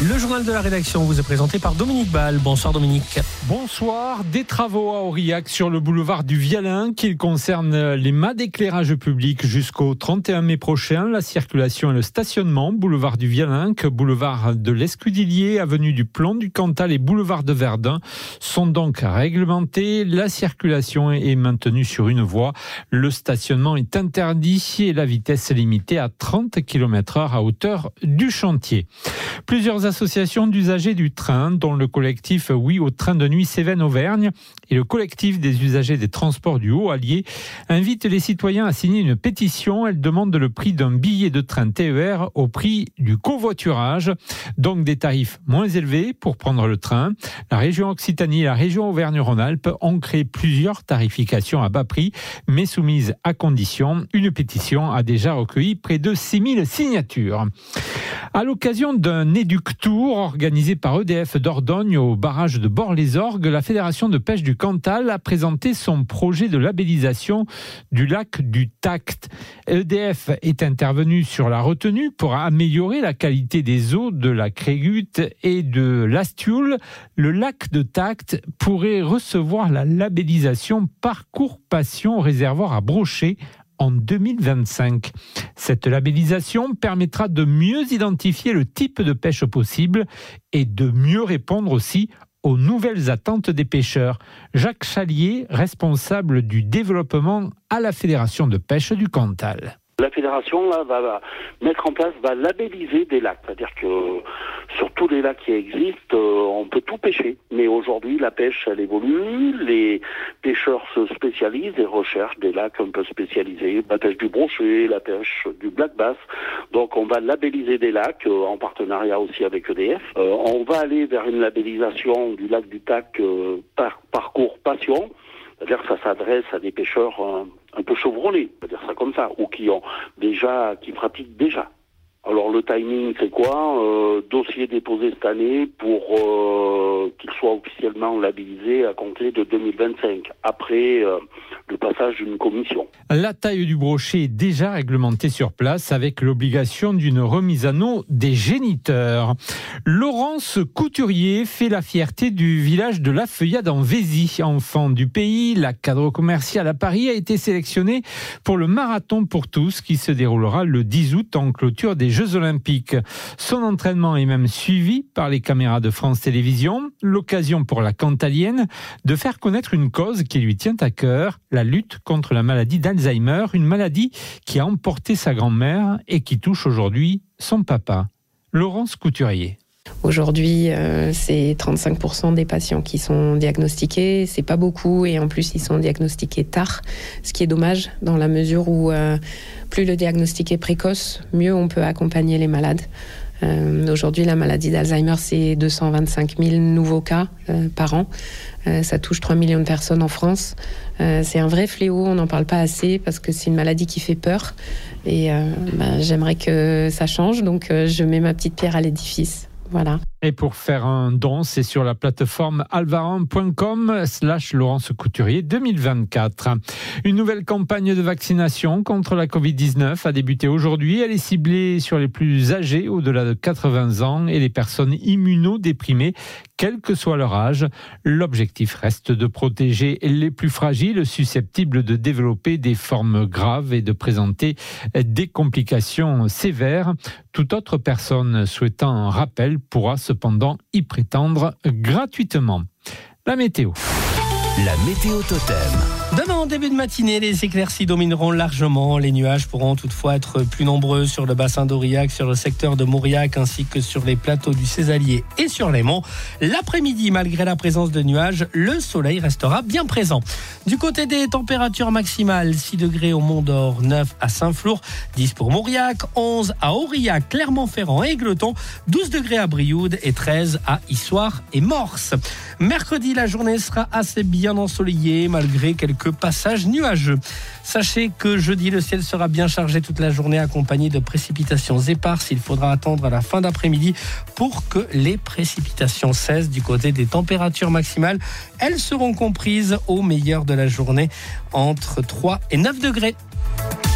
Le journal de la rédaction vous est présenté par Dominique Ball. Bonsoir Dominique. Bonsoir. Des travaux à Aurillac sur le boulevard du Vialin qui concernent les mâts d'éclairage public jusqu'au 31 mai prochain. La circulation et le stationnement, boulevard du Vialin, boulevard de l'Escudillier, avenue du Plomb du Cantal et boulevard de Verdun sont donc réglementés. La circulation est maintenue sur une voie. Le stationnement est interdit et la vitesse est limitée à 30 km/h à hauteur du chantier. Plusieurs associations d'usagers du train, dont le collectif Oui au train de nuit Cévennes-Auvergne et le collectif des usagers des transports du Haut-Allier, invitent les citoyens à signer une pétition. Elle demande le prix d'un billet de train TER au prix du covoiturage, donc des tarifs moins élevés pour prendre le train. La région Occitanie et la région Auvergne-Rhône-Alpes ont créé plusieurs tarifications à bas prix, mais soumises à condition. Une pétition a déjà recueilli près de 6000 signatures. À l'occasion d'un éduc-tour organisé par EDF Dordogne au barrage de Bord-les-Orgues, la Fédération de pêche du Cantal a présenté son projet de labellisation du lac du Tact. EDF est intervenu sur la retenue pour améliorer la qualité des eaux de la Crégute et de l'Astioule. Le lac de Tact pourrait recevoir la labellisation Parcours Passion réservoir à Brochet en 2025. Cette labellisation permettra de mieux identifier le type de pêche possible et de mieux répondre aussi aux nouvelles attentes des pêcheurs. Jacques Chalier, responsable du développement à la Fédération de pêche du Cantal. La fédération là, va mettre en place, va labelliser des lacs. C'est-à-dire que sur tous les lacs qui existent, on peut tout pêcher. Mais aujourd'hui, la pêche, elle évolue. Les pêcheurs se spécialisent et recherchent des lacs un peu spécialisés. La pêche du brochet, la pêche du black bass. Donc on va labelliser des lacs en partenariat aussi avec EDF. On va aller vers une labellisation du lac du Tac Parcours Passion. C'est-à-dire que ça s'adresse à des pêcheurs un peu chevronnés, on va dire ça comme ça, ou qui pratiquent déjà. Alors le timing, c'est quoi ? Dossier déposé cette année pour qu'il soit officiellement labellisé à compter de 2025, après le passage d'une commission. La taille du brochet est déjà réglementée sur place avec l'obligation d'une remise à eau des géniteurs. Laurence Couturier fait la fierté du village de La Feuillade en Vézy. Enfant du pays, la cadre commerciale à Paris a été sélectionnée pour le marathon pour tous qui se déroulera le 10 août en clôture des Jeux Olympiques. Son entraînement est même suivi par les caméras de France Télévisions. L'occasion pour la Cantalienne de faire connaître une cause qui lui tient à cœur, la lutte contre la maladie d'Alzheimer, une maladie qui a emporté sa grand-mère et qui touche aujourd'hui son papa. Laurence Couturier. Aujourd'hui, c'est 35% des patients qui sont diagnostiqués. C'est pas beaucoup et en plus, ils sont diagnostiqués tard, ce qui est dommage dans la mesure où plus le diagnostic est précoce, mieux on peut accompagner les malades. Aujourd'hui, la maladie d'Alzheimer, c'est 225 000 nouveaux cas par an. Ça touche 3 millions de personnes en France. C'est un vrai fléau, on n'en parle pas assez parce que c'est une maladie qui fait peur. Et j'aimerais que ça change, donc je mets ma petite pierre à l'édifice. Voilà. Et pour faire un don, c'est sur la plateforme alvaran.com/Laurence Couturier 2024. Une nouvelle campagne de vaccination contre la Covid-19 a débuté aujourd'hui. Elle est ciblée sur les plus âgés, au-delà de 80 ans, et les personnes immunodéprimées, quel que soit leur âge. L'objectif reste de protéger les plus fragiles, susceptibles de développer des formes graves et de présenter des complications sévères. Toute autre personne souhaitant un rappel pourra cependant y prétendre gratuitement. La météo. La météo totem. Demain en début de matinée, les éclaircies domineront largement. Les nuages pourront toutefois être plus nombreux sur le bassin d'Aurillac, sur le secteur de Mauriac ainsi que sur les plateaux du Césalier et sur les monts. L'après-midi, malgré la présence de nuages, le soleil restera bien présent. Du côté des températures maximales, 6 degrés au Mont-d'Or, 9 à Saint-Flour, 10 pour Mauriac, 11 à Aurillac, Clermont-Ferrand et Égletons, 12 degrés à Brioude et 13 à Issoire et Morse. Mercredi, la journée sera assez bien ensoleillée malgré quelques passages nuageux. Sachez que jeudi, le ciel sera bien chargé toute la journée accompagné de précipitations éparses. Il faudra attendre à la fin d'après-midi pour que les précipitations cessent. Du côté des températures maximales, elles seront comprises au meilleur de la journée entre 3 et 9 degrés.